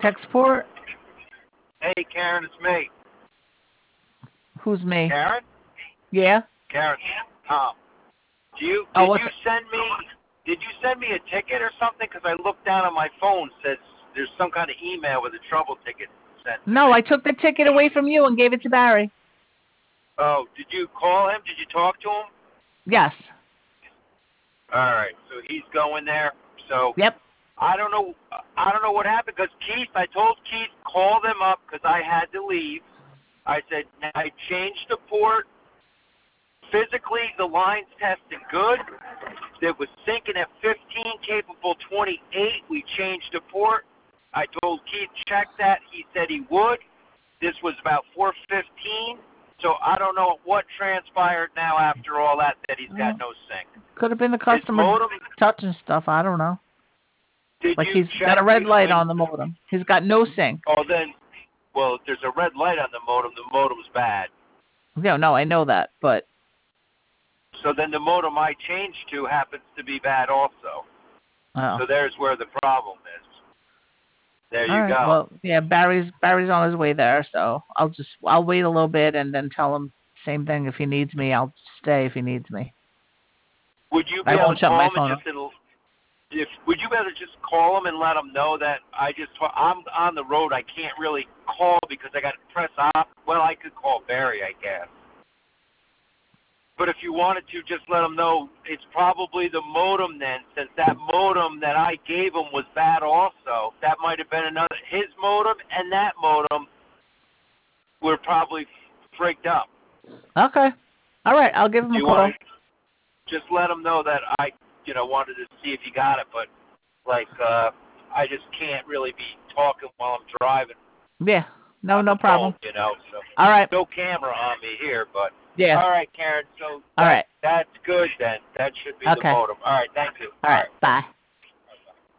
Tech support? Hey, Karen, it's me. Who's me? Karen? Yeah? Karen. Did you send me a ticket or something? Because I looked down on my phone, says there's some kind of email with a trouble ticket sent. No, I took the ticket away from you and gave it to Barry. Oh, did you call him? Did you talk to him? Yes. All right, so he's going there. So Yep. I don't know what happened because I told Keith, call them up because I had to leave. I said, I changed the port. Physically, the line's testing good. It was syncing at 15, capable 28. We changed the port. I told Keith, check that. He said he would. This was about 4:15. So I don't know what transpired now after all that he's got no sync. Could have been the customer touching stuff. I don't know. Like he's got a red light on the modem. He's got no sync. Oh, then, well, if there's a red light on the modem's bad. Yeah, no, I know that, but. So then the modem I changed to happens to be bad also. Oh. So there's where the problem is. There you go. Well, yeah, Barry's on his way there, so I'll wait a little bit and then tell him same thing. If he needs me, I'll stay if he needs me. Would you be able to call him would you be able to just call him and let him know that I'm on the road, I can't really call because I got to press off. Well, I could call Barry, I guess. But if you wanted to, just let him know it's probably the modem then, since that modem that I gave him was bad also. That might have been his modem and that modem were probably freaked up. Okay. All right, I'll give him a call. Just let him know that I, wanted to see if he got it, but I just can't really be talking while I'm driving. Yeah. No problem. Phone, so all right. No camera on me here, but yeah. All right, Karen. So all right. That's good then. That should be the modem. All right, thank you. All right. Bye.